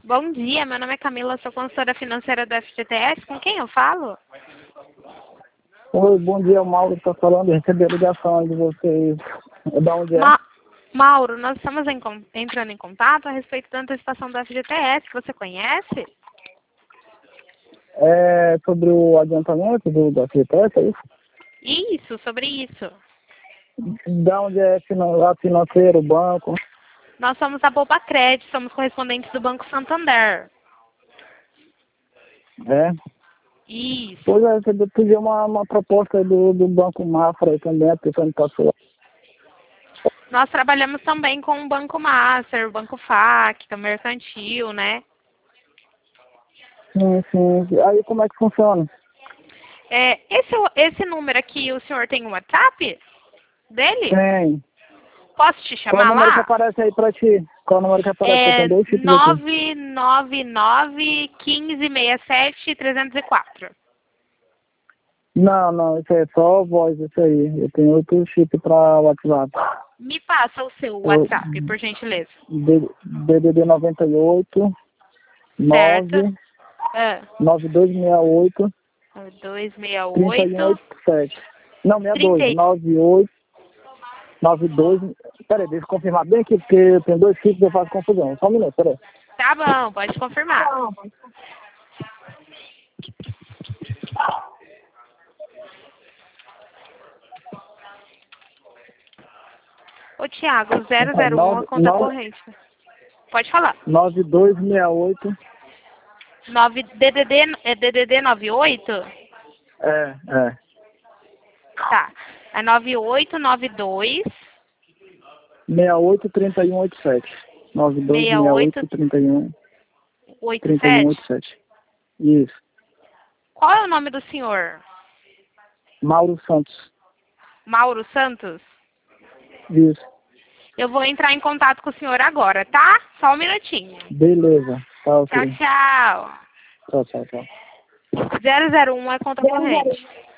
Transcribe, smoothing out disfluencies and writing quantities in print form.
Bom dia, meu nome é Camila, sou consultora financeira do FGTS. Com quem eu falo? Oi, bom dia, Mauro está falando, recebi a ligação de vocês. Da onde é? Mauro, nós estamos entrando em contato a respeito da antecipação do FGTS, que você conhece? É sobre o adiantamento da FGTS, é isso? Isso, sobre isso. Da onde é a financeiro, banco? Nós somos a Poupa Crédito, somos correspondentes do Banco Santander. É? Isso. Pois é, você pediu uma proposta do Banco Mafra aí também, a pessoa me passou. Nós trabalhamos também com o Banco Master, o Banco FAC, o Mercantil, né? Sim. Aí como é que funciona? Esse número aqui, o senhor tem um WhatsApp dele? Tem. Posso te Qual o chamar número que lá? aparece aí pra ti? Qual o número que aparece? Tem dois tipos aqui. 999 1567 304. Não, isso aí é só voz, isso aí. Eu tenho outro chip pra WhatsApp. Me passa o seu WhatsApp, por gentileza. DDD 98 Certo? 9 9268 268 3187. Não, 62, 98 92. Peraí, deixa eu confirmar bem aqui, porque eu tenho dois chips e eu faço confusão. Só um minuto, peraí. Tá bom, pode confirmar. Ô, Thiago, 001 a conta corrente. Pode falar. 9268. DDD 98? É. Tá. É 9892 68 3187. 92 68 31 3187. Isso. Qual é o nome do senhor? Mauro Santos. Mauro Santos? Isso. Eu vou entrar em contato com o senhor agora, tá? Só um minutinho. Beleza. Tá, ok. Tchau. Tchau. 001 é conta corrente.